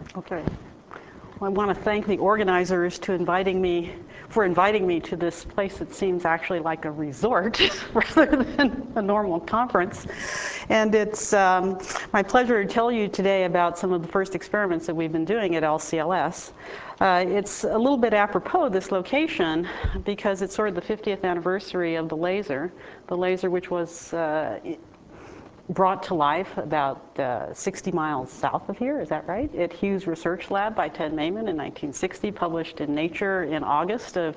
Okay. Well, I want to thank the organizers for inviting me to this place that seems actually like a resort rather than a normal conference. And it's my pleasure to tell you today about some of the first experiments that we've been doing at LCLS. It's a little bit apropos, this location, because it's sort of the 50th anniversary of the laser which was brought to life about 60 miles south of here, is that right? At Hughes Research Lab by Ted Maiman in 1960, published in Nature in August of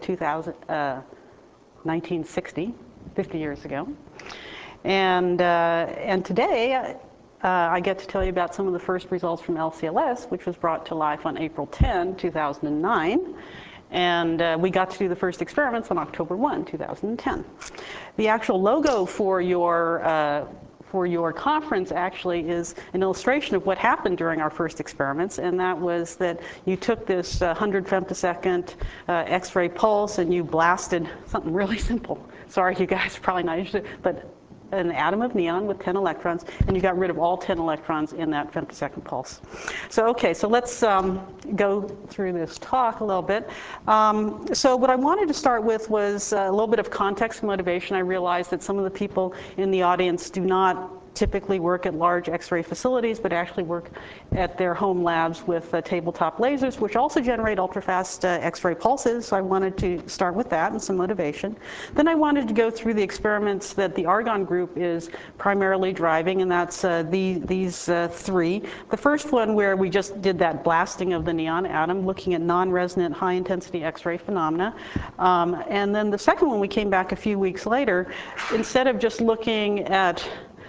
1960, 50 years ago. And today, I get to tell you about some of the first results from LCLS, which was brought to life on April 10, 2009. And we got to do the first experiments on October 1, 2010. The actual logo for your conference actually is an illustration of what happened during our first experiments, and that was that you took this 100 femtosecond X-ray pulse and you blasted something really simple. Sorry, you guys are probably not interested, but an atom of neon with 10 electrons, and you got rid of all 10 electrons in that femtosecond pulse. So okay, so let's go through this talk a little bit. So what I wanted to start with was a little bit of context motivation. I realized that some of the people in the audience do not typically work at large X-ray facilities, but actually work at their home labs with tabletop lasers, which also generate ultrafast X-ray pulses. So I wanted to start with that and some motivation. Then I wanted to go through the experiments that the Argonne group is primarily driving, and that's these three. The first one, where we just did that blasting of the neon atom, looking at non-resonant high-intensity X-ray phenomena. And then the second one, we came back a few weeks later. Instead of just looking at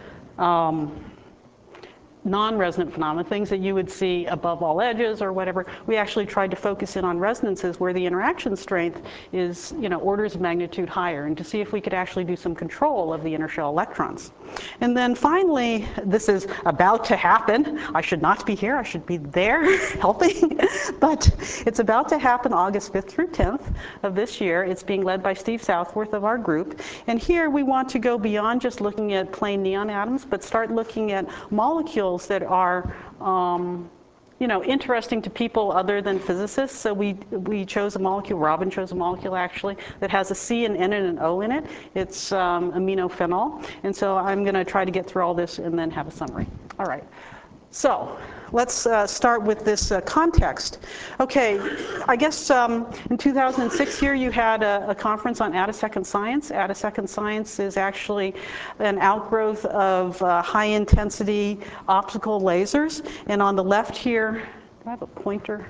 non-resonant phenomena, things that you would see above all edges or whatever, we actually tried to focus in on resonances where the interaction strength is, orders of magnitude higher, and to see if we could actually do some control of the inner shell electrons. And then finally, this is about to happen. I should not be here, I should be there helping, but it's about to happen August 5th through 10th of this year. It's being led by Steve Southworth of our group. And here we want to go beyond just looking at plain neon atoms, but start looking at molecules that are interesting to people other than physicists. So we chose a molecule, Robin chose a molecule actually, that has a C, an N, and an O in it. It's aminophenol. And so I'm going to try to get through all this and then have a summary. All right. So let's start with this context. Okay, I guess in 2006 here you had a conference on attosecond science. Attosecond science is actually an outgrowth of high-intensity optical lasers. And on the left here, do I have a pointer?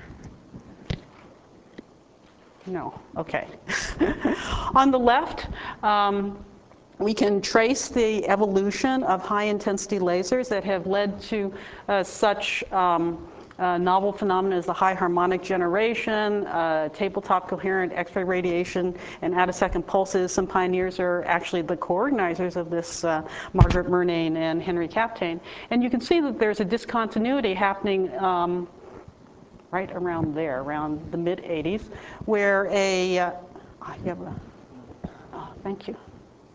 No, okay. On the left, we can trace the evolution of high-intensity lasers that have led to such novel phenomena as the high harmonic generation, tabletop coherent X-ray radiation, and attosecond pulses. Some pioneers are actually the co-organizers of this, Margaret Murnane and Henry Kapteyn. And you can see that there's a discontinuity happening right around there, around the mid-'80s, where thank you.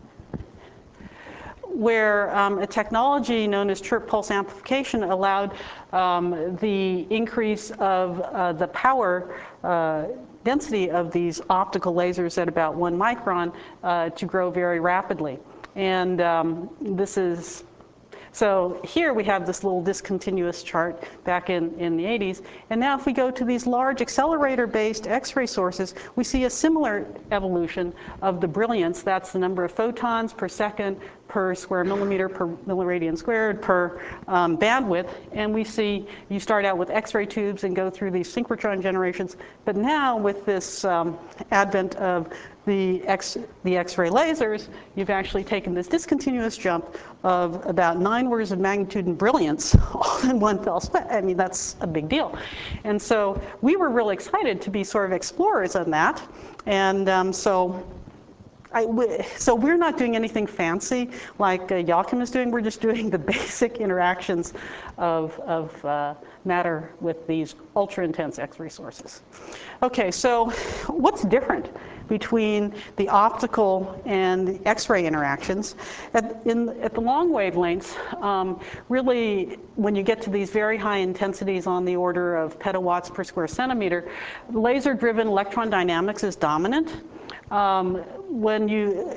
Where a technology known as chirp pulse amplification allowed the increase of the power density of these optical lasers at about 1 micron to grow very rapidly. And this is, so here we have this little discontinuous chart back in the 80s. And now if we go to these large accelerator-based X-ray sources, we see a similar evolution of the brilliance. That's the number of photons per second per square millimeter per milliradian squared per bandwidth. And we see you start out with X-ray tubes and go through these synchrotron generations. But now with this advent of the X-ray lasers, you've actually taken this discontinuous jump of about 9 orders of magnitude in brilliance all in one fell swoop. I mean, that's a big deal. And so we were really excited to be sort of explorers on that. And so So we're not doing anything fancy like Joachim is doing. We're just doing the basic interactions of matter with these ultra-intense X-ray sources. Okay, so what's different between the optical and the X-ray interactions? At the long wavelengths, really, when you get to these very high intensities on the order of petawatts per square centimeter, laser-driven electron dynamics is dominant. When you,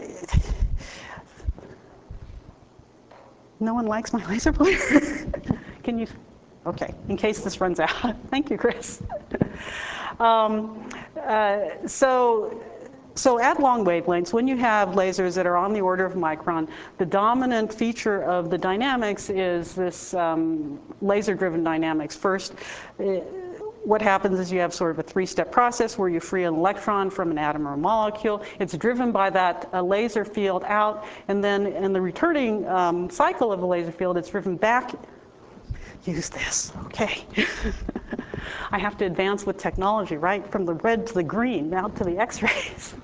no one likes my laser pointer? Can you, okay, in case this runs out. Thank you, Chris. So at long wavelengths, when you have lasers that are on the order of micron, the dominant feature of the dynamics is this laser-driven dynamics. First, what happens is you have sort of a three-step process where you free an electron from an atom or a molecule. It's driven by that laser field out, and then in the returning cycle of the laser field, it's driven back. Use this, okay. I have to advance with technology, right? From the red to the green, out to the X-rays.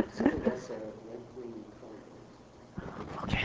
Okay.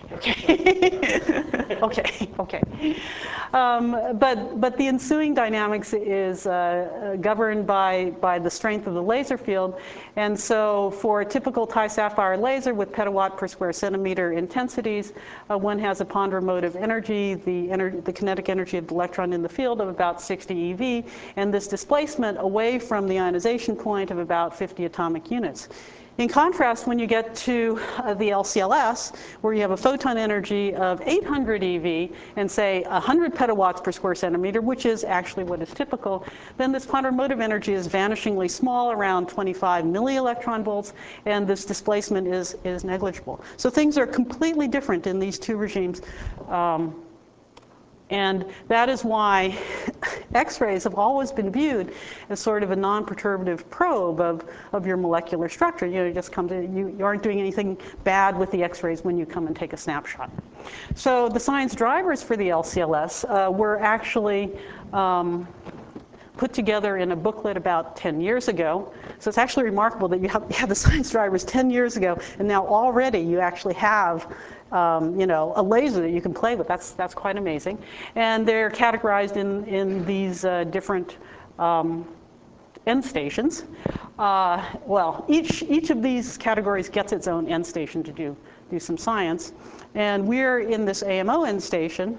Okay. But the ensuing dynamics is governed by the strength of the laser field. And so for a typical Ti-sapphire laser with petawatt per square centimeter intensities, one has a ponderomotive energy, the kinetic energy of the electron in the field of about 60 eV, and this displacement away from the ionization point of about 50 atomic units. In contrast, when you get to the LCLS, where you have a photon energy of 800 eV and say 100 petawatts per square centimeter, which is actually what is typical, then this ponderomotive energy is vanishingly small, around 25 millielectron volts, and this displacement is negligible. So things are completely different in these two regimes. And that is why X-rays have always been viewed as sort of a non-perturbative probe of your molecular structure. You know, you just come to, you aren't doing anything bad with the X-rays when you come and take a snapshot. So the science drivers for the LCLS were actually put together in a booklet about 10 years ago. So it's actually remarkable that you have the science drivers 10 years ago, and now already you actually have you know, a laser that you can play with. That's quite amazing. And they're categorized in these different end stations. Well, each of these categories gets its own end station to do some science. And we're in this AMO end station,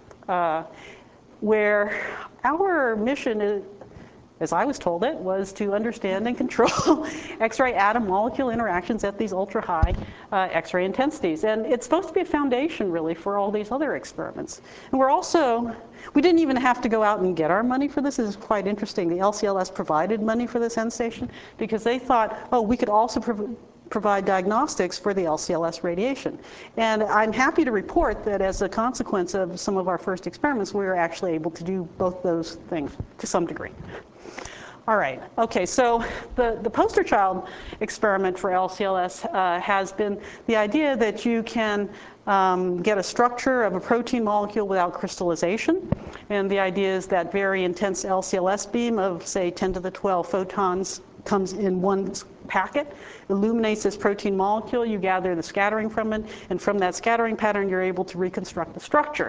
where our mission is, as I was told it, was to understand and control X-ray atom-molecule interactions at these ultra-high X-ray intensities. And it's supposed to be a foundation, really, for all these other experiments. And we didn't even have to go out and get our money for this. This is quite interesting. The LCLS provided money for this end station because they thought, oh, we could also provide diagnostics for the LCLS radiation. And I'm happy to report that as a consequence of some of our first experiments, we were actually able to do both those things to some degree. All right, okay, so the poster child experiment for LCLS has been the idea that you can get a structure of a protein molecule without crystallization. And the idea is that very intense LCLS beam of, say, 10 to the 12 photons comes in one packet, illuminates this protein molecule, you gather the scattering from it, and from that scattering pattern, you're able to reconstruct the structure.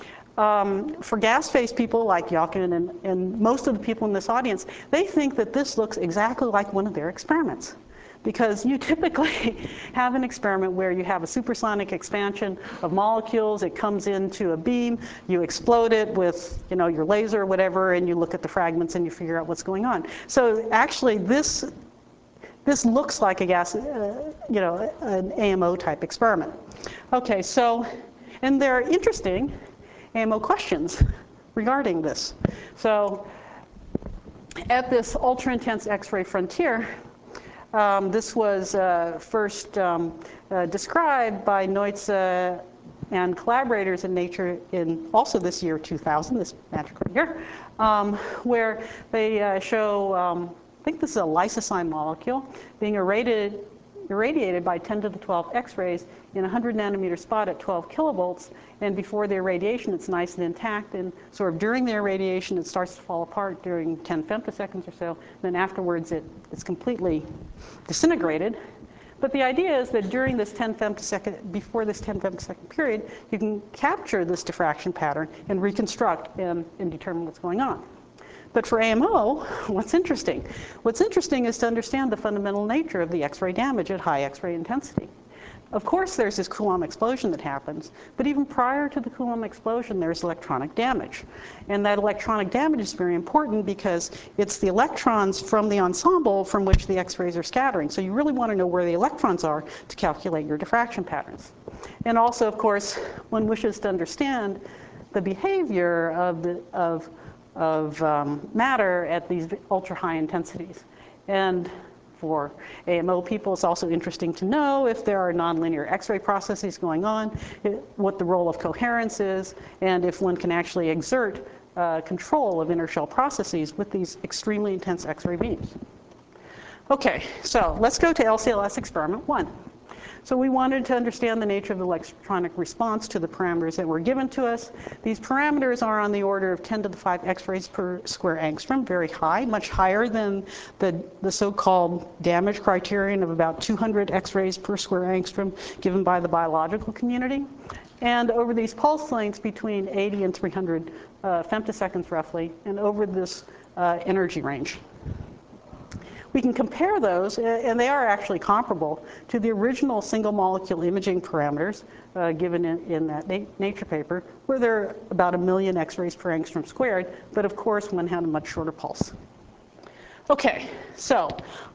For gas phase people like Jochen and most of the people in this audience, they think that this looks exactly like one of their experiments. Because you typically have an experiment where you have a supersonic expansion of molecules, it comes into a beam, you explode it with, you know, your laser or whatever, and you look at the fragments and you figure out what's going on. So actually this looks like a gas, you know, an AMO type experiment. Okay, so, and they're interesting AMO questions regarding this. So at this ultra-intense X-ray frontier, this was first described by Neutze and collaborators in Nature in also this year 2000, this magical year, where they show, I think this is a lysozyme molecule, being irradiated by 10 to the 12 X-rays in a 100 nanometer spot at 12 kilovolts. And before the irradiation, it's nice and intact. And sort of during the irradiation, it starts to fall apart during 10 femtoseconds or so. Then afterwards, it's completely disintegrated. But the idea is that during this 10 femtosecond, before this 10 femtosecond period, you can capture this diffraction pattern and reconstruct and determine what's going on. But for AMO, what's interesting? What's interesting is to understand the fundamental nature of the X-ray damage at high X-ray intensity. Of course, there's this Coulomb explosion that happens, but even prior to the Coulomb explosion, there's electronic damage. And that electronic damage is very important because it's the electrons from the ensemble from which the X-rays are scattering. So you really want to know where the electrons are to calculate your diffraction patterns. And also, of course, one wishes to understand the behavior of matter at these ultra-high intensities. And for AMO people, it's also interesting to know if there are nonlinear X-ray processes going on, what the role of coherence is, and if one can actually exert control of inner shell processes with these extremely intense X-ray beams. Okay, so let's go to LCLS experiment 1. So we wanted to understand the nature of the electronic response to the parameters that were given to us. These parameters are on the order of 10 to the 5 X-rays per square angstrom, very high, much higher than the so-called damage criterion of about 200 X-rays per square angstrom given by the biological community. And over these pulse lengths between 80 and 300 femtoseconds roughly, and over this energy range. We can compare those, and they are actually comparable, to the original single molecule imaging parameters given in that Nature paper, where there are about 1 million X-rays per angstrom squared, but of course one had a much shorter pulse. Okay, so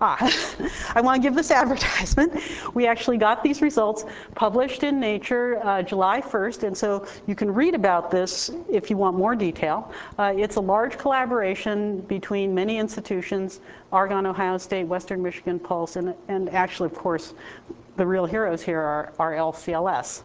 I want to give this advertisement. We actually got these results published in Nature July 1st, and so you can read about this if you want more detail. It's a large collaboration between many institutions, Argonne, Ohio State, Western Michigan Pulse, and actually, of course, the real heroes here are LCLS.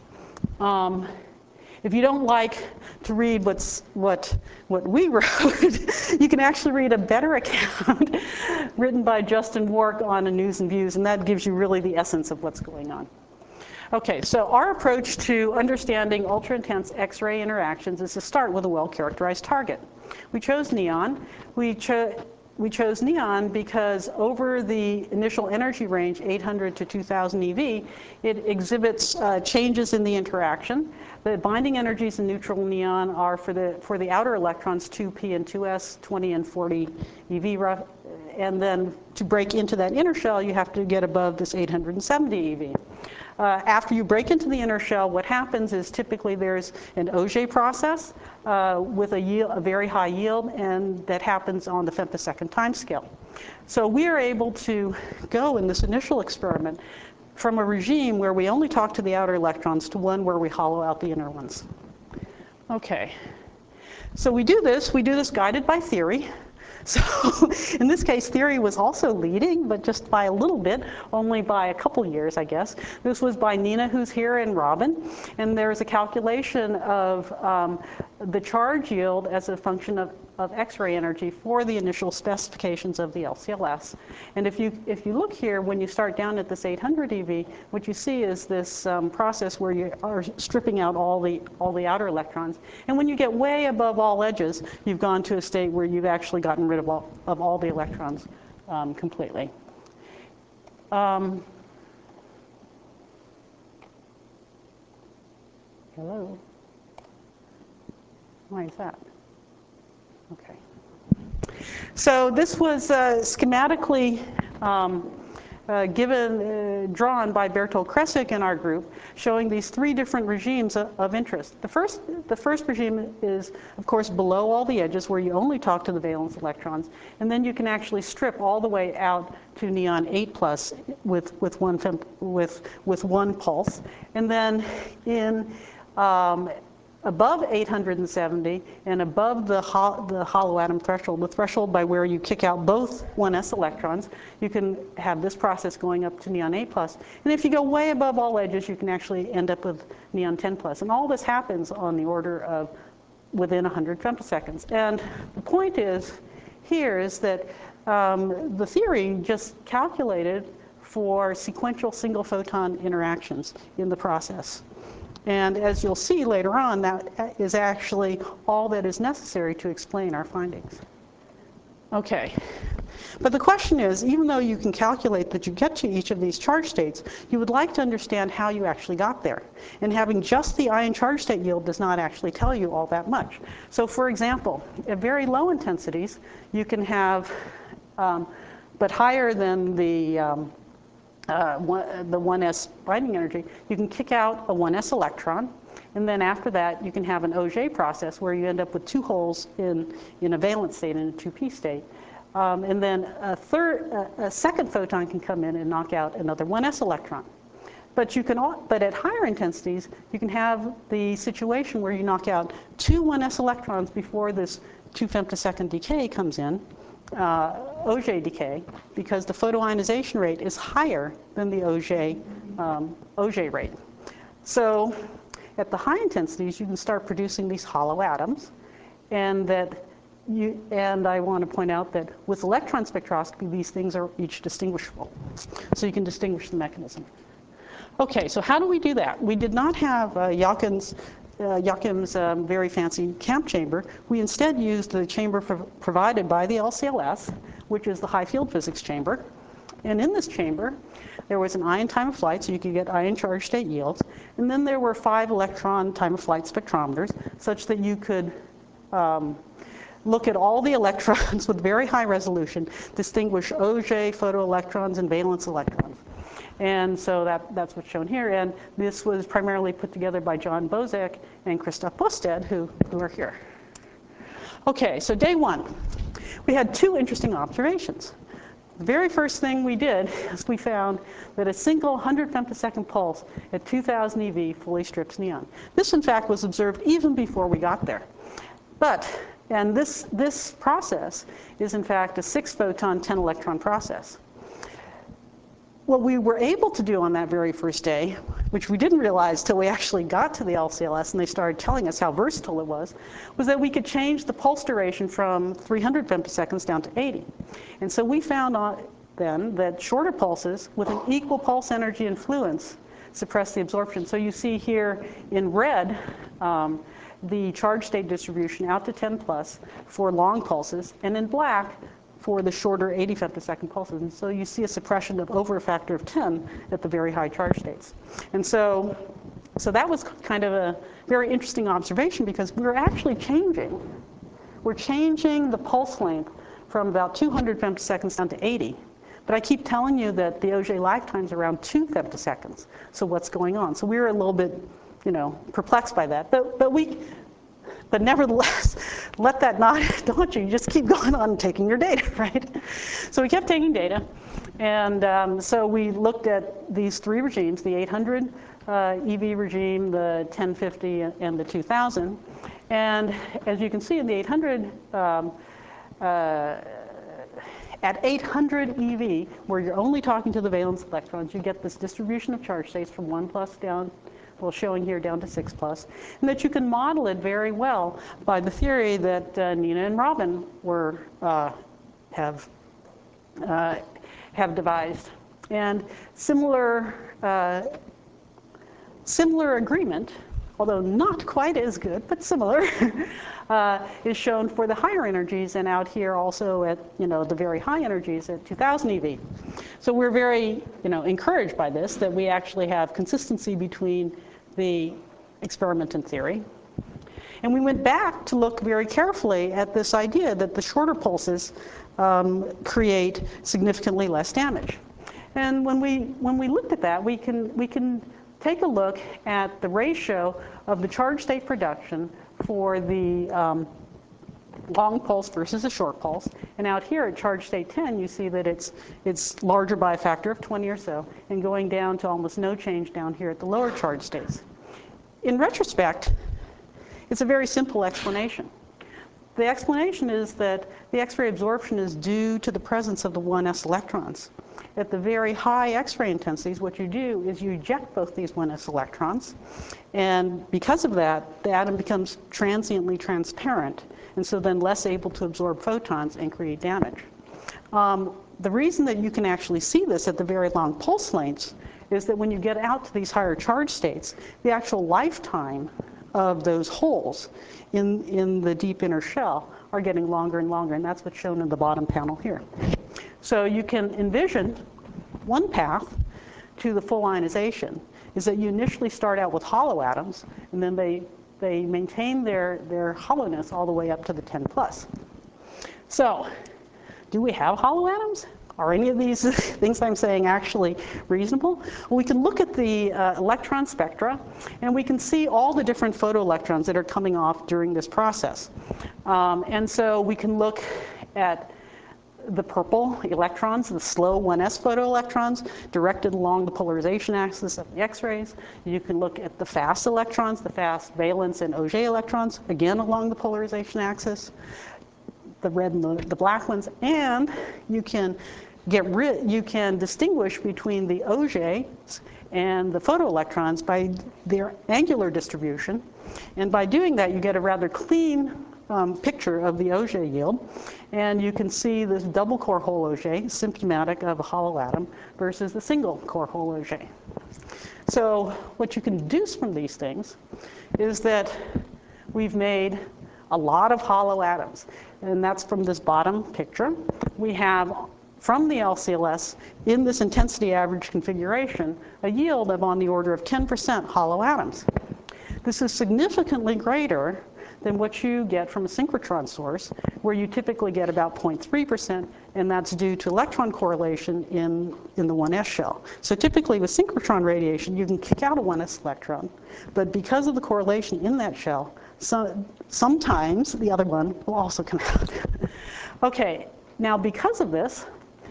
If you don't like to read what we wrote, you can actually read a better account written by Justin Wark on a News and Views, and that gives you really the essence of what's going on. Okay, so our approach to understanding ultra-intense X-ray interactions is to start with a well-characterized target. We chose neon. We chose neon because over the initial energy range, 800 to 2000 eV, it exhibits changes in the interaction. The binding energies in neutral neon are for the outer electrons 2p and 2s, 20 and 40 eV, and then to break into that inner shell, you have to get above this 870 eV. After you break into the inner shell, what happens is typically there's an Auger process with a very high yield, and that happens on the femtosecond time scale. So we are able to go in this initial experiment from a regime where we only talk to the outer electrons to one where we hollow out the inner ones. Okay, so we do this guided by theory. So in this case, theory was also leading, but just by a little bit, only by a couple years, I guess. This was by Nina, who's here, and Robin. And there's a calculation of the charge yield as a function of X-ray energy for the initial specifications of the LCLS. And if you look here, when you start down at this 800 eV, what you see is this process where you are stripping out all the outer electrons. And when you get way above all edges, you've gone to a state where you've actually gotten rid of all the electrons completely. Hello? Why is that? Okay. So this was schematically drawn by Bertolt Kressik in our group, showing these 3 different regimes of interest. The first regime is, of course, below all the edges, where you only talk to the valence electrons, and then you can actually strip all the way out to neon 8+ with one pulse, and then in above 870 and above the hollow atom threshold, the threshold by where you kick out both 1s electrons, you can have this process going up to neon 8+. And if you go way above all edges, you can actually end up with neon 10+. And all this happens on the order of within 100 femtoseconds. And the point here is that the theory just calculated for sequential single photon interactions in the process. And as you'll see later on, that is actually all that is necessary to explain our findings. Okay. But the question is, even though you can calculate that you get to each of these charge states, you would like to understand how you actually got there. And having just the ion charge state yield does not actually tell you all that much. So for example, at very low intensities, you can have, but higher than the 1s binding energy, you can kick out a 1s electron. And then after that, you can have an Auger process where you end up with two holes in a valence state and a 2p state. And then a second photon can come in and knock out another 1s electron. But at higher intensities, you can have the situation where you knock out two 1s electrons before this 2 femtosecond decay comes in, Auger decay, because the photoionization rate is higher than the Auger rate. So at the high intensities, you can start producing these hollow atoms, and I want to point out that with electron spectroscopy, these things are each distinguishable. So you can distinguish the mechanism. Okay, so how do we do that? We did not have Joachim's very fancy CAMP chamber. We instead used the chamber provided by the LCLS, which is the high field physics chamber. And in this chamber, there was an ion time of flight, so you could get ion charge state yields. And then there were 5 electron time of flight spectrometers, such that you could look at all the electrons with very high resolution, distinguish Auger, photoelectrons, and valence electrons. And so that's what's shown here. And this was primarily put together by John Bozek and Christoph Bosted, who are here. Okay, so day 1. We had 2 interesting observations. The very first thing we did is we found that a single 100 femtosecond pulse at 2000 eV fully strips neon. This, in fact, was observed even before we got there. And this process is, in fact, a 6-photon, 10-electron process. What we were able to do on that very first day, which we didn't realize till we actually got to the LCLS and they started telling us how versatile it was that we could change the pulse duration from 300 femtoseconds down to 80. And so we found then that shorter pulses with an equal pulse energy influence suppress the absorption. So you see here in red the charge state distribution out to 10 plus for long pulses, and in black for the shorter 80 femtosecond pulses. And so you see a suppression of over a factor of 10 at the very high charge states. And so that was kind of a very interesting observation, because we're actually changing. We're changing the pulse length from about 200 femtoseconds down to 80. But I keep telling you that the Auger lifetime is around 2 femtoseconds. So what's going on? So we were a little bit, perplexed by that. But nevertheless, let that not daunt you. You just keep going on and taking your data, right? So we kept taking data. And so we looked at these 3 regimes, the 800 EV regime, the 1050, and the 2000. And as you can see in the 800, at 800 EV, where you're only talking to the valence electrons, you get this distribution of charge states from 1 plus down, well, showing here down to 6 plus, and that you can model it very well by the theory that Nina and Robin have devised. And similar agreement, although not quite as good, but similar, is shown for the higher energies, and out here also at the very high energies at 2000 eV. So we're very encouraged by this, that we actually have consistency between the experiment and theory. And we went back to look very carefully at this idea that the shorter pulses create significantly less damage. And when we looked at that, we can take a look at the ratio of the charge state production for the long pulse versus a short pulse. And out here at charge state 10, you see that it's larger by a factor of 20 or so, and going down to almost no change down here at the lower charge states. In retrospect, it's a very simple explanation. The explanation is that the X-ray absorption is due to the presence of the 1s electrons. At the very high X-ray intensities, what you do is you eject both these 1s electrons, and because of that, the atom becomes transiently transparent, and so then less able to absorb photons and create damage. The reason that you can actually see this at the very long pulse lengths is that when you get out to these higher charge states, the actual lifetime of those holes in the deep inner shell are getting longer and longer, and that's what's shown in the bottom panel here. So you can envision one path to the full ionization is that you initially start out with hollow atoms, and then they maintain their hollowness all the way up to the 10 plus. So, do we have hollow atoms? Are any of these things I'm saying actually reasonable? Well, we can look at the electron spectra, and we can see all the different photoelectrons that are coming off during this process. And so we can look at the purple electrons, the slow 1s photoelectrons, directed along the polarization axis of the X-rays. You can look at the fast electrons, the fast valence and Auger electrons, again along the polarization axis, the red and the black ones, and you can distinguish between the Augers and the photoelectrons by their angular distribution. And by doing that, you get a rather clean picture of the Auger yield. And you can see this double core hole Auger, symptomatic of a hollow atom, versus the single core hole Auger. So what you can deduce from these things is that we've made a lot of hollow atoms. And that's from this bottom picture. We have, from the LCLS, in this intensity average configuration, a yield of on the order of 10% hollow atoms. This is significantly greater than what you get from a synchrotron source, where you typically get about 0.3%, and that's due to electron correlation in the 1s shell. So typically with synchrotron radiation, you can kick out a 1s electron, but because of the correlation in that shell, sometimes the other one will also come out. Okay, now because of this,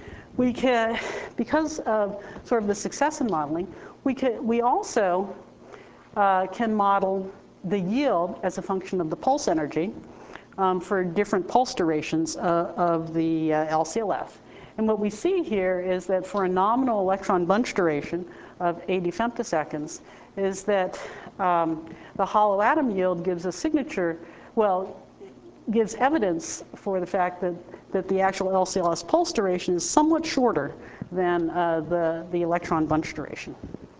because of sort of the success in modeling, we also can model the yield as a function of the pulse energy for different pulse durations of the LCLF. And what we see here is that for a nominal electron bunch duration of 80 femtoseconds, is that the hollow atom yield gives a signature, well, gives evidence for the fact that the actual LCLS pulse duration is somewhat shorter than the electron bunch duration.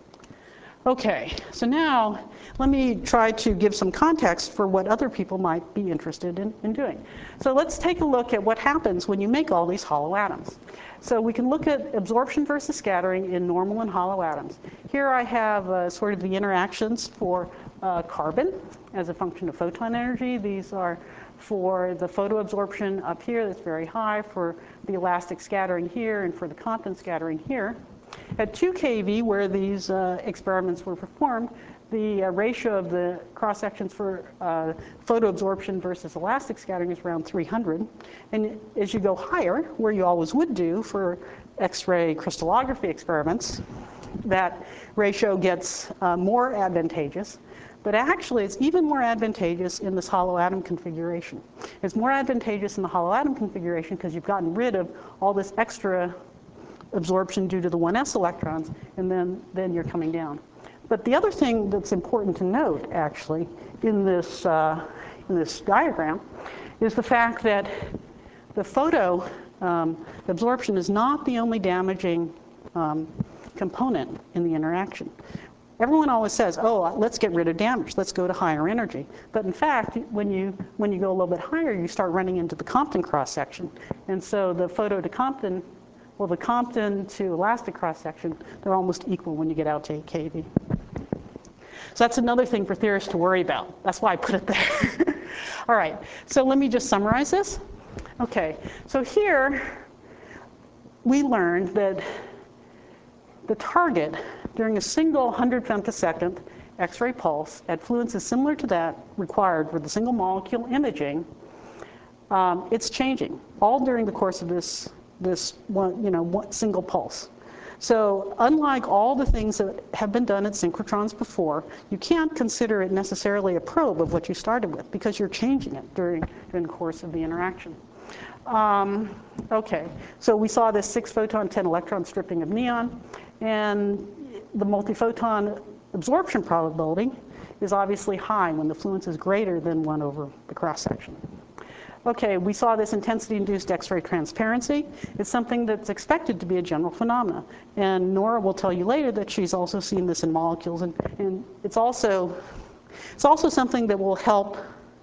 Okay, so now let me try to give some context for what other people might be interested in doing. So let's take a look at what happens when you make all these hollow atoms. So we can look at absorption versus scattering in normal and hollow atoms. Here I have sort of the interactions for carbon as a function of photon energy. These are for the photoabsorption up here, that's very high, for the elastic scattering here, and for the Compton scattering here. At 2 keV, where these experiments were performed, the ratio of the cross-sections for photoabsorption versus elastic scattering is around 300. And as you go higher, where you always would do for X-ray crystallography experiments, that ratio gets more advantageous. But actually, it's even more advantageous in this hollow atom configuration. It's more advantageous in the hollow atom configuration because you've gotten rid of all this extra absorption due to the 1s electrons, and then you're coming down. But the other thing that's important to note, actually, in this diagram, is the fact that the photo absorption is not the only damaging component in the interaction. Everyone always says, oh, let's get rid of damage, let's go to higher energy. But in fact, when you go a little bit higher, you start running into the Compton cross-section. And so the photo to Compton, well, the Compton to elastic cross-section, they're almost equal when you get out to 8 keV. So that's another thing for theorists to worry about. That's why I put it there. All right, so let me just summarize this. Okay, so here we learned that the target during a single 100 femtosecond X-ray pulse at fluences similar to that required for the single molecule imaging, it's changing all during the course of this one single pulse. So unlike all the things that have been done at synchrotrons before, you can't consider it necessarily a probe of what you started with because you're changing it during the course of the interaction. Okay, so we saw this 6 photon, 10 electron stripping of neon, and the multiphoton absorption probability is obviously high when the fluence is greater than 1 over the cross-section. Okay, we saw this intensity-induced X-ray transparency. It's something that's expected to be a general phenomena. And Nora will tell you later that she's also seen this in molecules. And it's also It's also something that will help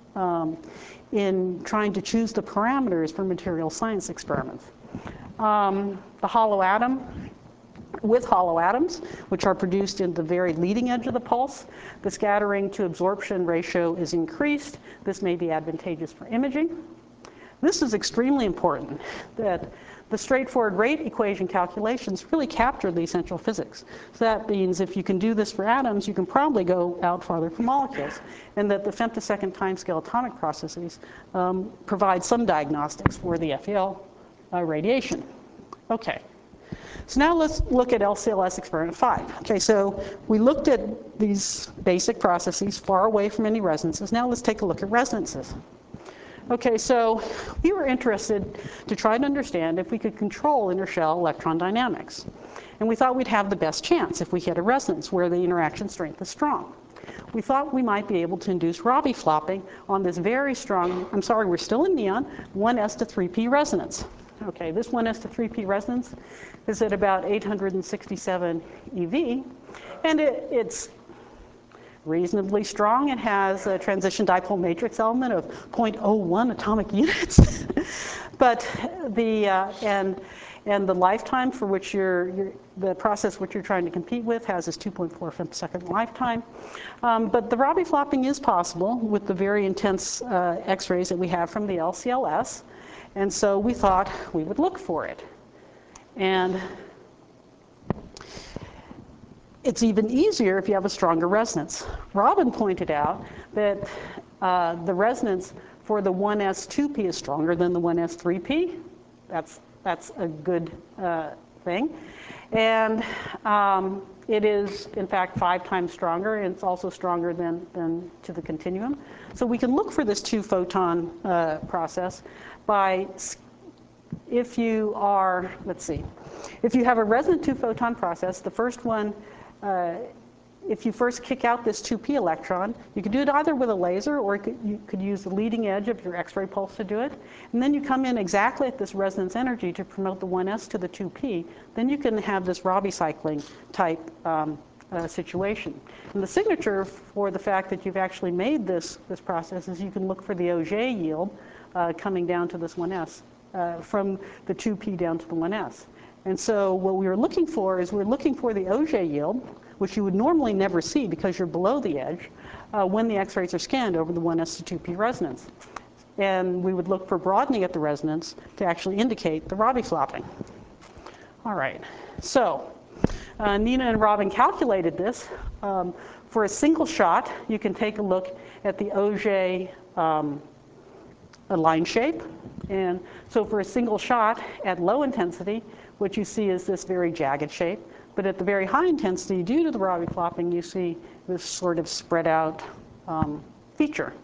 in trying to choose the parameters for material science experiments. The hollow atom, with hollow atoms, which are produced in the very leading edge of the pulse, the scattering to absorption ratio is increased. This may be advantageous for imaging. This is extremely important, that the straightforward rate equation calculations really capture the essential physics. So that means if you can do this for atoms, you can probably go out farther for molecules, and that the femtosecond timescale atomic processes provide some diagnostics for the FEL radiation. Okay. So now let's look at LCLS experiment 5. Okay, so we looked at these basic processes far away from any resonances. Now let's take a look at resonances. Okay, so we were interested to try to understand if we could control intershell electron dynamics. And we thought we'd have the best chance if we hit a resonance where the interaction strength is strong. We thought we might be able to induce Rabi flopping on this very strong, I'm sorry, we're still in neon, 1s to 3p resonance. Okay, this 1s to 3p resonance is at about 867 eV, and it's reasonably strong. It has a transition dipole matrix element of 0.01 atomic units. But and the lifetime for which the process which you're trying to compete with has this 2.4 femtosecond lifetime. But the Rabi flopping is possible with the very intense X-rays that we have from the LCLS. And so we thought we would look for it. And it's even easier if you have a stronger resonance. Robin pointed out that the resonance for the 1s2p is stronger than the 1s3p. That's a good thing. And it is, in fact, 5 times stronger, and it's also stronger than to the continuum. So we can look for this 2-photon process by, if you are, let's see, if you have a resonant 2-photon process, the first one, if you first kick out this 2p electron, you could do it either with a laser, or you could use the leading edge of your X-ray pulse to do it. And then you come in exactly at this resonance energy to promote the 1s to the 2p. Then you can have this Rabi cycling type situation. And the signature for the fact that you've actually made this process is you can look for the Auger yield coming down to this 1s, from the 2p down to the 1s. And so what we were looking for is we're looking for the Auger yield, which you would normally never see because you're below the edge, when the X-rays are scanned over the 1s to 2p resonance. And we would look for broadening at the resonance to actually indicate the Rabi flopping. All right, so Nina and Robin calculated this. For a single shot, you can take a look at the Auger line shape. And so for a single shot at low intensity, what you see is this very jagged shape. But at the very high intensity, due to the Rabi flopping, you see this sort of spread out feature.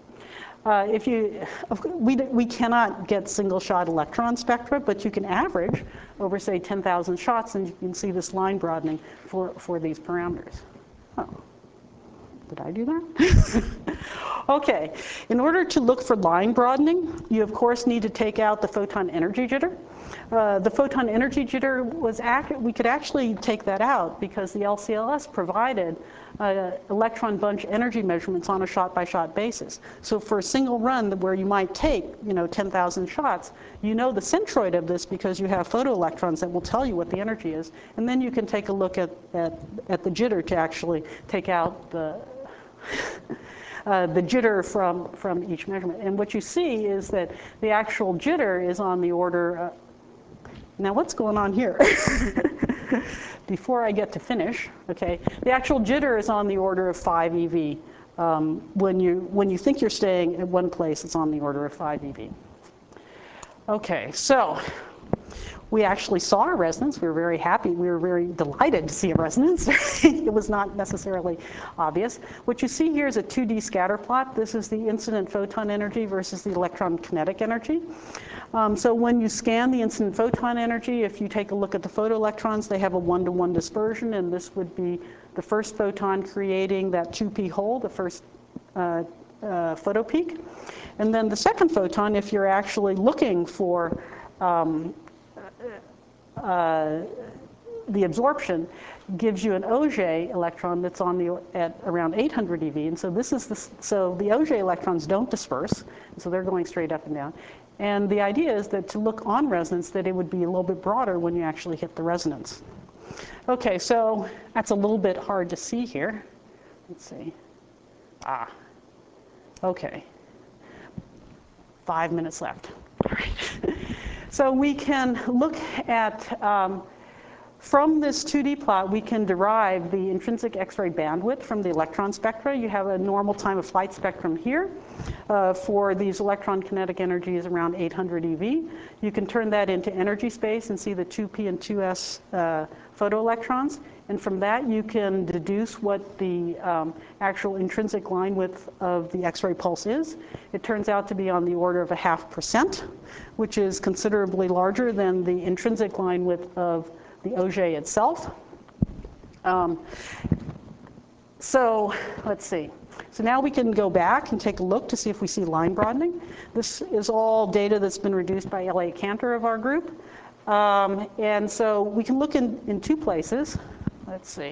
We cannot get single shot electron spectra, but you can average over, say, 10,000 shots, and you can see this line broadening for these parameters. Oh. Did I do that? Okay, in order to look for line broadening, you of course need to take out the photon energy jitter. The photon energy jitter was we could actually take that out because the LCLS provided electron bunch energy measurements on a shot-by-shot basis. So for a single run where you might take 10,000 shots, you know the centroid of this because you have photoelectrons that will tell you what the energy is, and then you can take a look at the jitter to actually take out the jitter from each measurement. And what you see is that the actual jitter is on the order. Now what's going on here? Before I get to finish, okay, the actual jitter is on the order of 5 eV. When you think you're staying at one place, it's on the order of 5 eV. Okay, so we actually saw a resonance. We were very happy. We were very delighted to see a resonance. It was not necessarily obvious. What you see here is a 2D scatter plot. This is the incident photon energy versus the electron kinetic energy. So when you scan the incident photon energy, if you take a look at the photoelectrons, they have a 1-to-1 dispersion, and this would be the first photon creating that 2p hole, the first photo peak. And then the second photon, if you're actually looking for the absorption gives you an Auger electron that's at around 800 eV, and so so the Auger electrons don't disperse, so they're going straight up and down. And the idea is that to look on resonance, that it would be a little bit broader when you actually hit the resonance. Okay, so that's a little bit hard to see here. Let's see. Okay. 5 minutes left. All right. So we can look at, from this 2D plot, we can derive the intrinsic X-ray bandwidth from the electron spectra. You have a normal time of flight spectrum here for these electron kinetic energies around 800 eV. You can turn that into energy space and see the 2p and 2s photoelectrons. And from that, you can deduce what the actual intrinsic line width of the X-ray pulse is. It turns out to be on the order of 0.5%, which is considerably larger than the intrinsic line width of the Auger itself. So let's see. So now we can go back and take a look to see if we see line broadening. This is all data that's been reduced by Elliot Cantor of our group. And so we can look in two places. Let's see.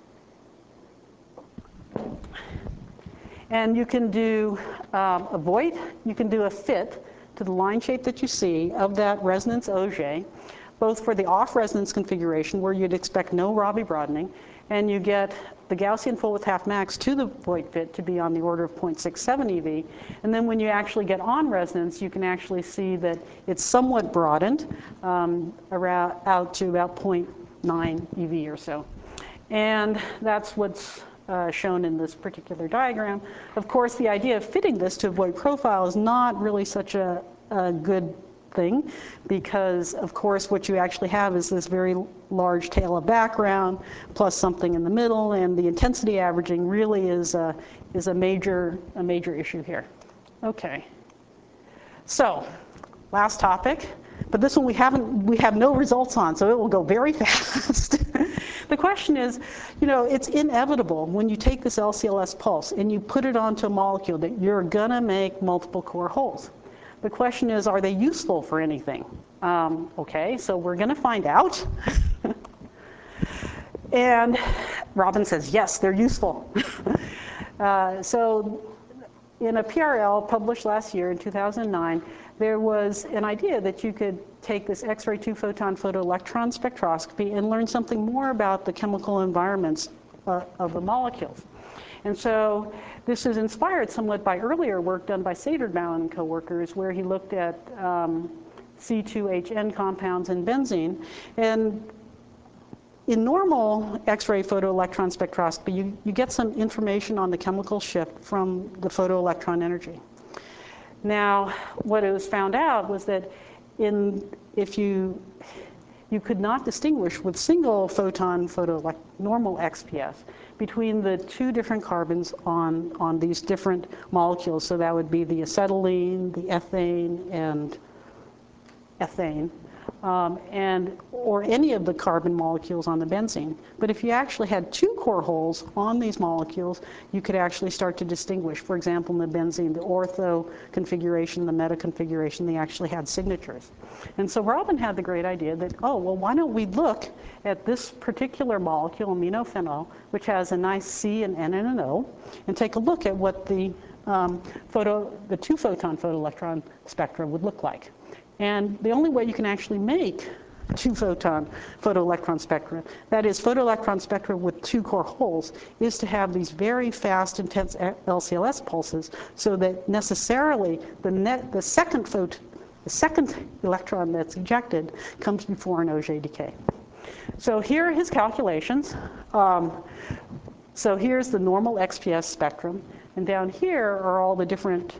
And you can do a void. You can do a fit to the line shape that you see of that resonance Auger, both for the off-resonance configuration, where you'd expect no Rabi broadening, and you get the Gaussian full width half max to the void fit to be on the order of 0.67 eV. And then when you actually get on resonance, you can actually see that it's somewhat broadened around out to about 0.9 eV or so. And that's what's shown in this particular diagram. Of course, the idea of fitting this to a void profile is not really such a good thing, because of course what you actually have is this very large tail of background plus something in the middle, and the intensity averaging really is a major issue here. Okay, so last topic, but this one we have no results on, so it will go very fast. The question is, you know, it's inevitable when you take this LCLS pulse and you put it onto a molecule that you're gonna make multiple core holes. The question is, are they useful for anything? Okay, so we're going to find out. And Robin says, yes, they're useful. So in a PRL published last year in 2009, there was an idea that you could take this X-ray 2-photon photoelectron spectroscopy and learn something more about the chemical environments of the molecules. And so this is inspired somewhat by earlier work done by Saderbaum and co-workers, where he looked at C2HN compounds in benzene. And in normal X-ray photoelectron spectroscopy, you get some information on the chemical shift from the photoelectron energy. Now, what it was found out was that if you could not distinguish with single photon normal XPS between the two different carbons on these different molecules. So that would be the acetylene, the ethane, and ethane, or any of the carbon molecules on the benzene. But if you actually had two core holes on these molecules, you could actually start to distinguish. For example, in the benzene, the ortho configuration, the meta configuration, they actually had signatures. And so Robin had the great idea that, oh, well, why don't we look at this particular molecule, aminophenol, which has a nice C, an N, and an O, and take a look at what the 2-photon photoelectron spectra would look like. And the only way you can actually make 2-photon photoelectron spectra, that is photoelectron spectra with two core holes, is to have these very fast, intense LCLS pulses, so that necessarily the second electron that's ejected comes before an Auger decay. So here are his calculations. So here's the normal XPS spectrum, and down here are all the different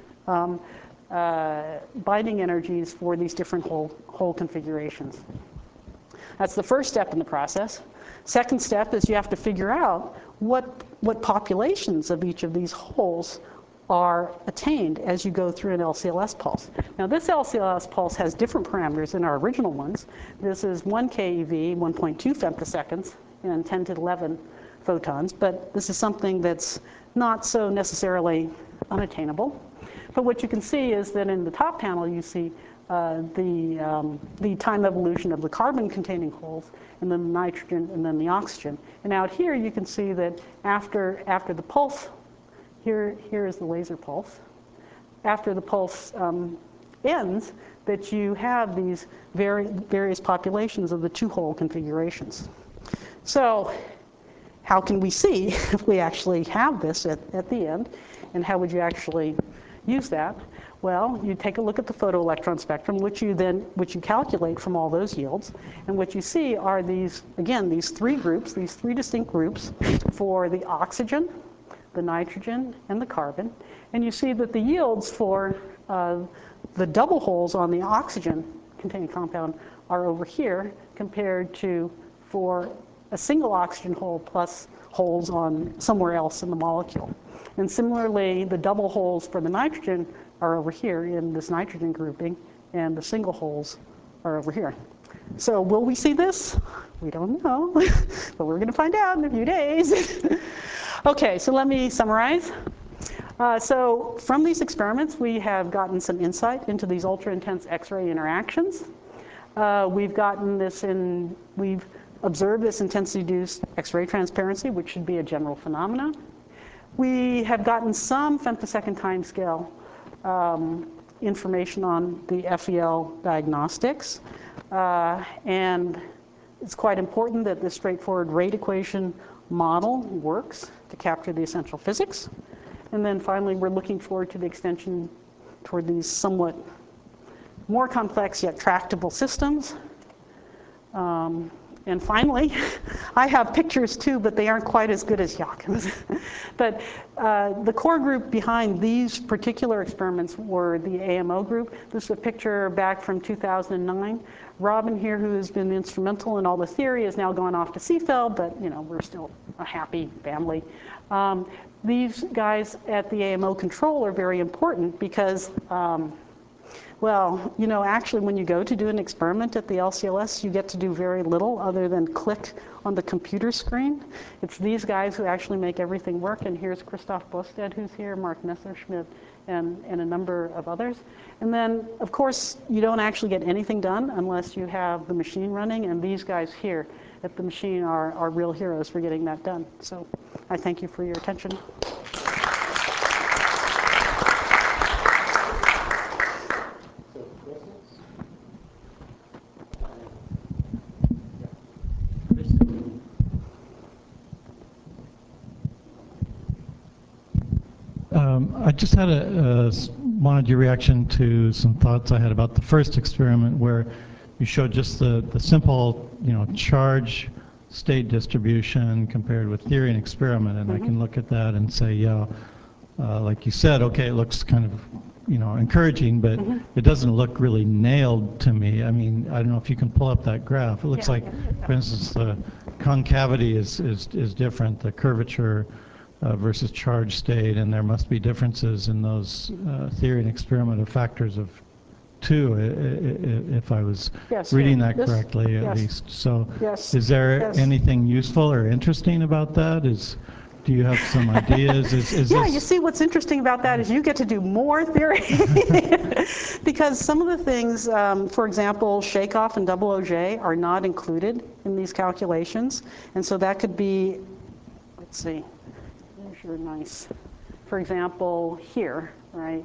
binding energies for these different hole configurations. That's the first step in the process. Second step is you have to figure out what populations of each of these holes are attained as you go through an LCLS pulse. Now this LCLS pulse has different parameters than our original ones. This is 1 keV, 1.2 femtoseconds, and 10 to the 11 photons, but this is something that's not so necessarily unattainable. But what you can see is that in the top panel you see the time evolution of the carbon-containing holes, and then the nitrogen, and then the oxygen. And out here, you can see that after the pulse, here is the laser pulse. After the pulse ends, that you have these various populations of the two-hole configurations. So how can we see if we actually have this at the end, and how would you actually use that? Well, you take a look at the photoelectron spectrum, which you calculate from all those yields, and what you see are these, again, these three distinct groups for the oxygen, the nitrogen, and the carbon. And you see that the yields for the double holes on the oxygen-containing compound are over here, compared to for a single oxygen hole plus holes on somewhere else in the molecule. And similarly, the double holes for the nitrogen are over here in this nitrogen grouping, and the single holes are over here. So will we see this? We don't know, but we're going to find out in a few days. Okay, so let me summarize. So from these experiments, we have gotten some insight into these ultra-intense X-ray interactions. We've observed this intensity-induced X-ray transparency, which should be a general phenomenon. We have gotten some femtosecond timescale information on the FEL diagnostics. And it's quite important that this straightforward rate equation model works to capture the essential physics. And then finally, we're looking forward to the extension toward these somewhat more complex yet tractable systems. And finally, I have pictures too, but they aren't quite as good as Joachim's. But the core group behind these particular experiments were the AMO group. This is a picture back from 2009. Robin here, who has been instrumental in all the theory, has now gone off to CFEL, but we're still a happy family. These guys at the AMO control are very important because well, actually, when you go to do an experiment at the LCLS, you get to do very little other than click on the computer screen. It's these guys who actually make everything work. And here's Christoph Bosted, who's here, Mark Messerschmidt, and a number of others. And then, of course, you don't actually get anything done unless you have the machine running. And these guys here at the machine are real heroes for getting that done. So I thank you for your attention. I just wanted your reaction to some thoughts I had about the first experiment where you showed just the simple, charge state distribution compared with theory and experiment, and I can look at that and say, yeah, like you said, okay, it looks kind of, encouraging, but it doesn't look really nailed to me. I mean, I don't know if you can pull up that graph. It looks like, for instance, the concavity is different, the curvature versus charge state, and there must be differences in those theory and experiment of factors of 2, if I was reading that correctly, at least. So is there anything useful or interesting about that? Do you have some ideas? You see, what's interesting about that is you get to do more theory. Because some of the things, for example, Shakeoff and double OJ are not included in these calculations. And so that could be, let's see, there's your nice, for example, here, right?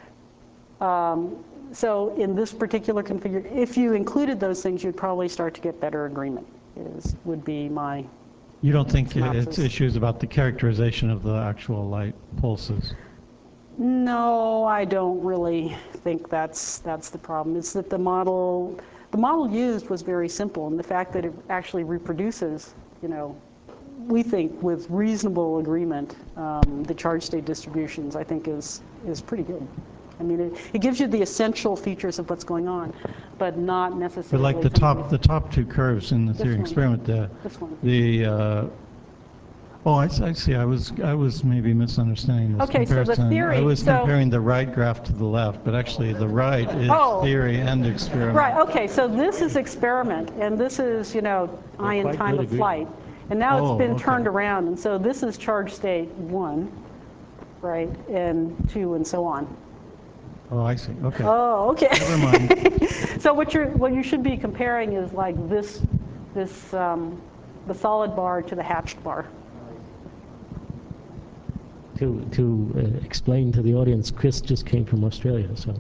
So in this particular configuration, if you included those things, you'd probably start to get better agreement, would be my You don't think it's issues about the characterization of the actual light pulses? No, I don't really think that's the problem. It's that the model used was very simple, and the fact that it actually reproduces, we think with reasonable agreement, the charge state distributions, I think is pretty good. I mean, it gives you the essential features of what's going on, but not necessarily. But like the top 2 curves in the theory experiment, I see. I was maybe misunderstanding this comparison. So the theory. I was comparing the right graph to the left, but actually the right is theory and experiment. Right. Okay. So this is experiment, and this is ion time of flight, and now it's been turned around, and so this is charge state 1, right, and 2, and so on. Oh, I see. Okay. Oh, okay. Never mind. So what you should be comparing is like the solid bar to the hatched bar. To explain to the audience, Chris just came from Australia, so.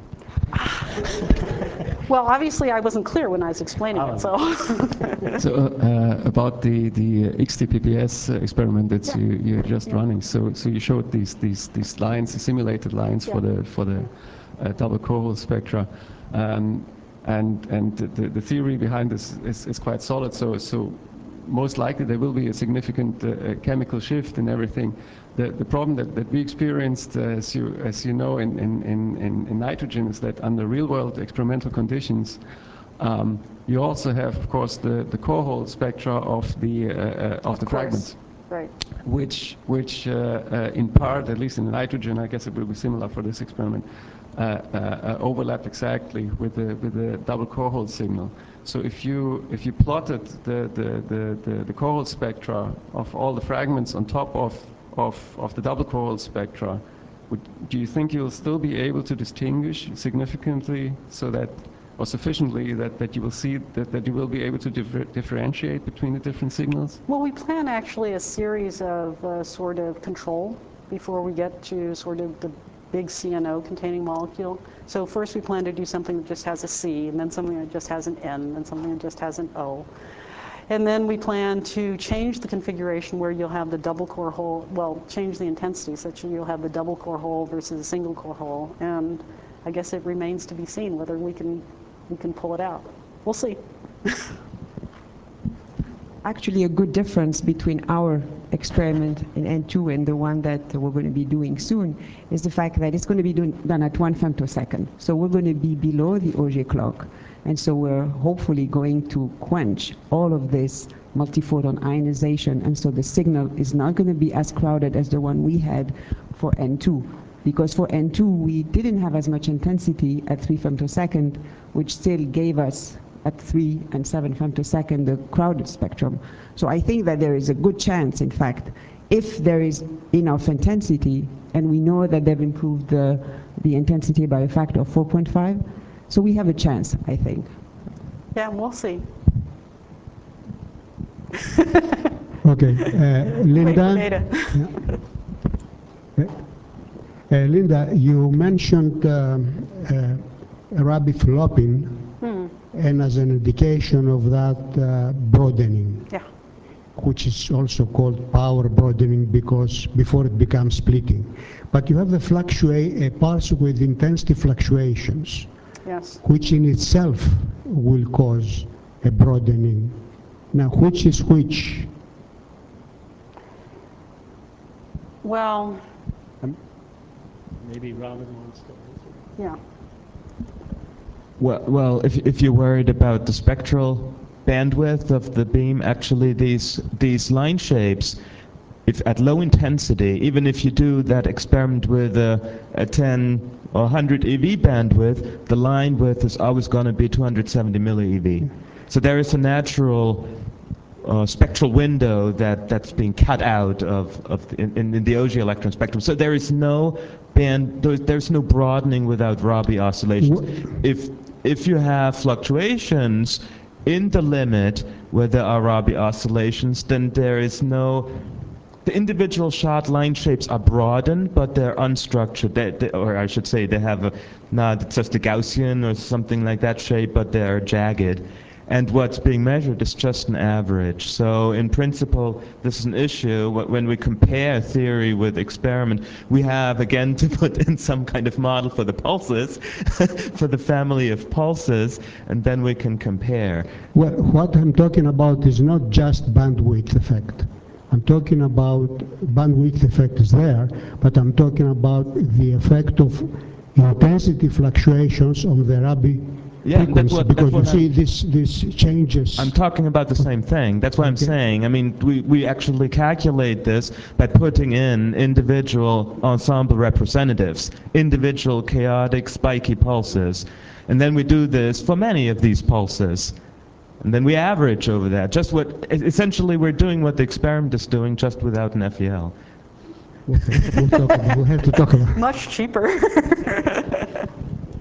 Well, obviously I wasn't clear when I was explaining it, so. So about the XTPPS experiment that you're just running. So you showed these lines, the simulated lines for the double core spectra, and the theory behind this is quite solid. So most likely there will be a significant chemical shift in everything. The problem that we experienced, as you know, in nitrogen, is that under real-world experimental conditions, you also have, of course, the core hole spectra of the fragments, Right. which in part, at least in the nitrogen, I guess it will be similar for this experiment, overlap exactly with the double core hole signal. So if you plotted the core hole spectra of all the fragments on top of the double core hole spectra, do you think you'll still be able to distinguish significantly, so that, or sufficiently, that you will see that you will be able to differentiate between the different signals? Well, we plan actually a series of sort of control before we get to sort of the big CNO containing molecule. So first we plan to do something that just has a C, and then something that just has an N, and something that just has an O. And then we plan to change the configuration where you'll have the double core hole, well, change the intensity such that you'll have the double core hole versus a single core hole. And I guess it remains to be seen whether we can pull it out. We'll see. Actually, a good difference between our experiment in N2 and the one that we're going to be doing soon is the fact that it's going to be done at 1 femtosecond. So we're going to be below the Auger clock. And so we're hopefully going to quench all of this multiphoton ionization. And so the signal is not going to be as crowded as the one we had for N2. Because for N2, we didn't have as much intensity at 3 femtosecond, which still gave us at 3 and 7 femtosecond the crowded spectrum. So I think that there is a good chance, in fact, if there is enough intensity, and we know that they've improved the intensity by a factor of 4.5, so we have a chance, I think. Yeah, we'll see. Okay, Linda. Linda, you mentioned rabiflopin and as an indication of that broadening, which is also called power broadening because before it becomes splitting. But you have a pulse with intensity fluctuations, which in itself will cause a broadening. Now, which is which? Well, maybe Robin wants to answer. Yeah. Well, if you're worried about the spectral bandwidth of the beam, actually these line shapes, if at low intensity, even if you do that experiment with a 10 or 100 eV bandwidth, the line width is always going to be 270 millieV. So there is a natural spectral window that's being cut out in the Auger electron spectrum. So there is no there's no broadening without Rabi oscillations. If you have fluctuations in the limit where there are Rabi oscillations, then there is no. The individual shot line shapes are broadened, but they're unstructured. Or I should say, they have not just a Gaussian or something like that shape, but they're jagged. And what's being measured is just an average. So in principle, this is an issue. When we compare theory with experiment, we have, again, to put in some kind of model for the pulses, for the family of pulses, and then we can compare. Well, what I'm talking about is not just bandwidth effect. I'm talking about bandwidth effect is there, but I'm talking about the effect of intensity fluctuations on the Rabi frequency, because you see this changes. I'm talking about the same thing. That's what I'm saying. I mean, we actually calculate this by putting in individual ensemble representatives, individual chaotic spiky pulses, and then we do this for many of these pulses. And then we average over that. Just what, essentially we're doing what the experiment is doing, just without an FEL. We'll have to talk about it. Much cheaper.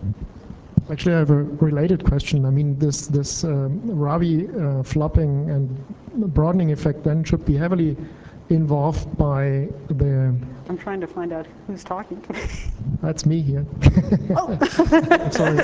Actually, I have a related question. I mean, this Rabi flopping and broadening effect then should be heavily involved by the... I'm trying to find out who's talking. That's me here. Oh. Sorry.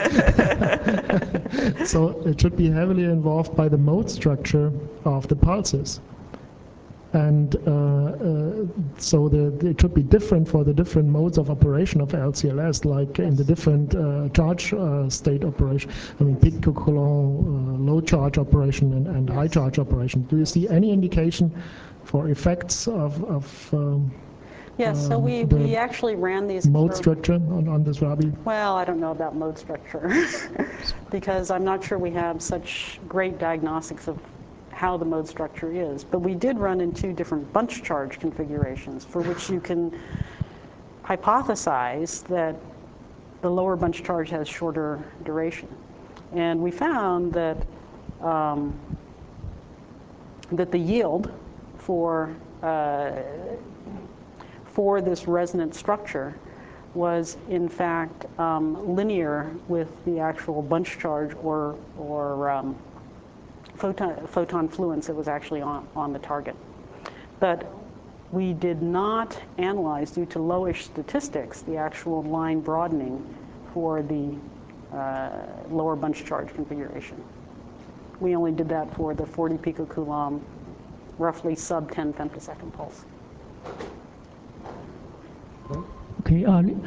So it should be heavily involved by the mode structure of the pulses. And so it should be different for the different modes of operation of LCLS, like in the different charge state operation. I mean, picocoulomb, low charge operation and high charge operation. Do you see any indication for effects of yes, so we actually ran these mode structure on this Rabi? Well, I don't know about mode structure because I'm not sure we have such great diagnostics of how the mode structure is. But we did run in 2 different bunch charge configurations for which you can hypothesize that the lower bunch charge has shorter duration. And we found that that the yield for this resonant structure was in fact linear with the actual bunch charge or photon fluence that was actually on the target. But we did not analyze, due to lowish statistics, the actual line broadening for the lower bunch charge configuration. We only did that for the 40 picocoulomb, roughly sub 10 femtosecond pulse. Okay,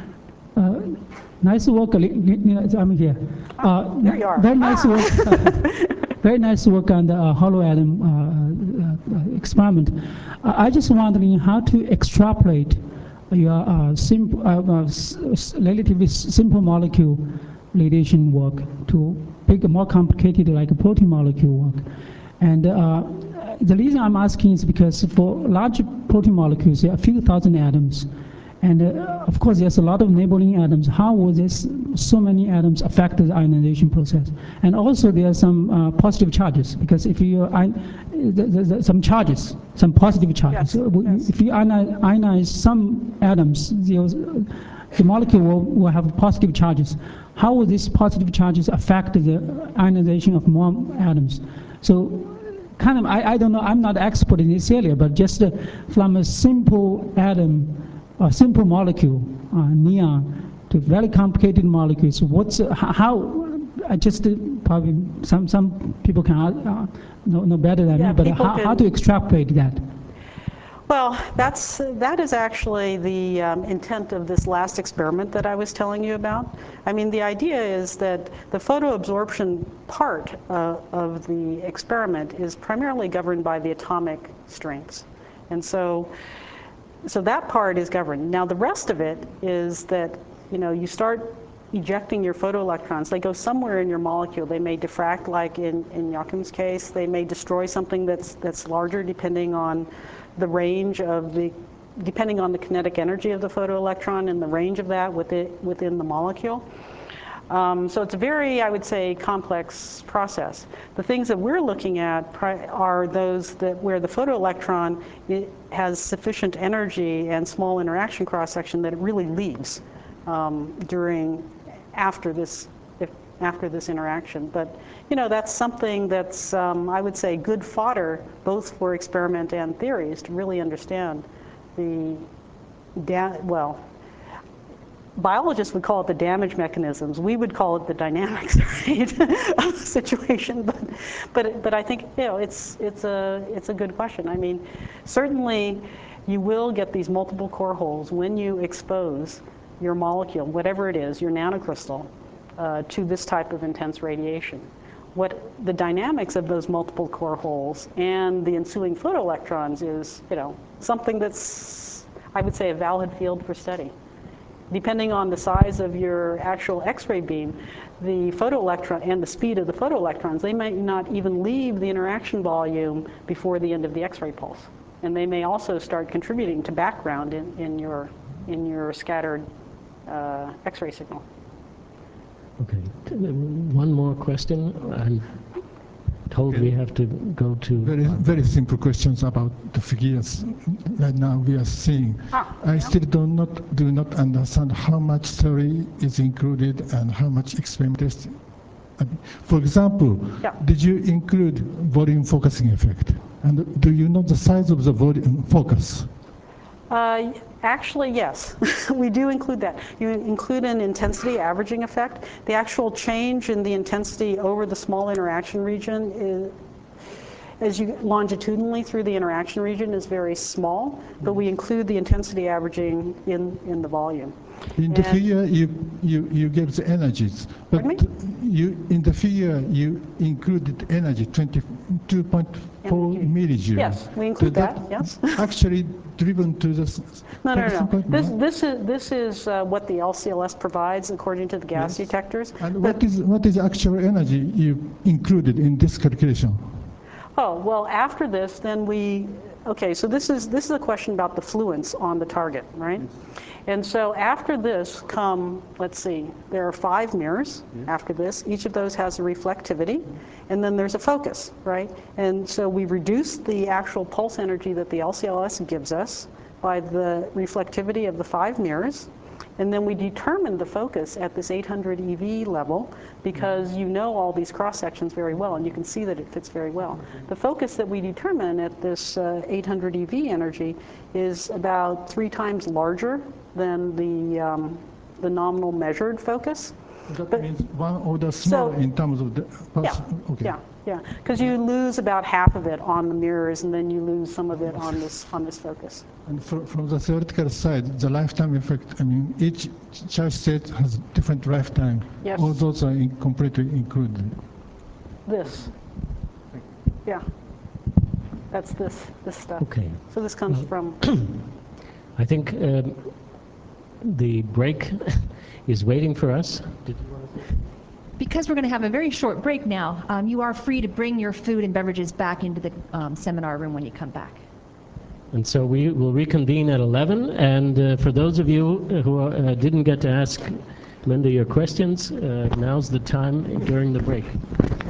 nice work. I'm here. There you are. Very nice work. Very nice work on the hollow atom experiment. I just wondering how to extrapolate your relatively simple molecule radiation work to big, more complicated, like a protein molecule work. And the reason I'm asking is because for large protein molecules, there are a few thousand atoms. And of course, there's a lot of neighboring atoms. How will so many atoms affect the ionization process? And also, there are some positive charges, because if you some charges, some positive charges. Yes. If you ionize some atoms, the molecule will have positive charges. How will these positive charges affect the ionization of more atoms? So, kind of, I don't know. I'm not an expert in this area, but just from a simple atom. A simple molecule, neon, to very complicated molecules. Probably some people can know better than me, but how to extrapolate that? Well, that is actually the intent of this last experiment that I was telling you about. I mean, the idea is that the photoabsorption part of the experiment is primarily governed by the atomic strengths. And so that part is governed. Now the rest of it is that, you start ejecting your photoelectrons. They go somewhere in your molecule. They may diffract, like in Joachim's case. They may destroy something that's larger, depending on the range of depending on the kinetic energy of the photoelectron and the range of that within the molecule. So it's a very, I would say, complex process. The things that we're looking at are those where the photoelectron has sufficient energy and small interaction cross-section that it really leaves after this interaction. But that's something that's I would say good fodder both for experiment and theories to really understand biologists would call it the damage mechanisms. We would call it the dynamics, right, of the situation. But I think it's a good question. I mean, certainly you will get these multiple core holes when you expose your molecule, whatever it is, your nanocrystal, to this type of intense radiation. What the dynamics of those multiple core holes and the ensuing photoelectrons is, something that's, I would say, a valid field for study. Depending on the size of your actual X-ray beam, the photoelectron and the speed of the photoelectrons, they might not even leave the interaction volume before the end of the X-ray pulse. And they may also start contributing to background in your scattered X-ray signal. Okay, one more question. told we have to go to... Very simple questions about the figures right now we are seeing. I still do not understand how much theory is included and how much experimentation. For example, did you include volume focusing effect? And do you know the size of the volume focus? Actually, yes, we do include that. You include an intensity averaging effect. The actual change in the intensity over the small interaction region is, as you longitudinally through the interaction region, is very small, but we include the intensity averaging in the volume. In the figure, you gave the energies, but in the figure you included energy, 22.4 millijoules. Yes, we include that. Yes. Actually, driven to the. No. This is what the LCLS provides according to the gas detectors. And what is the actual energy you included in this calculation? Oh well, after this, then so this is a question about the fluence on the target, right? And so after this come, let's see, there are 5 mirrors after this. Each of those has a reflectivity, and then there's a focus, right? And so we reduce the actual pulse energy that the LCLS gives us by the reflectivity of the 5 mirrors, and then we determine the focus at this 800 EV level because you know all these cross sections very well, and you can see that it fits very well. The focus that we determine at this 800 EV energy is about 3 times larger than the nominal measured focus. That means 1 order smaller in terms of the pulse. Yeah, because you lose about half of it on the mirrors, and then you lose some of it on this focus. And from the theoretical side, the lifetime effect, I mean, each charge state has different lifetime. Yes. All those are completely included. This. Yeah. That's this stuff. Okay. So this comes from... I think the break is waiting for us. Because we're going to have a very short break now, you are free to bring your food and beverages back into the seminar room when you come back. And so we will reconvene at 11. And for those of you who didn't get to ask Linda your questions, now's the time during the break.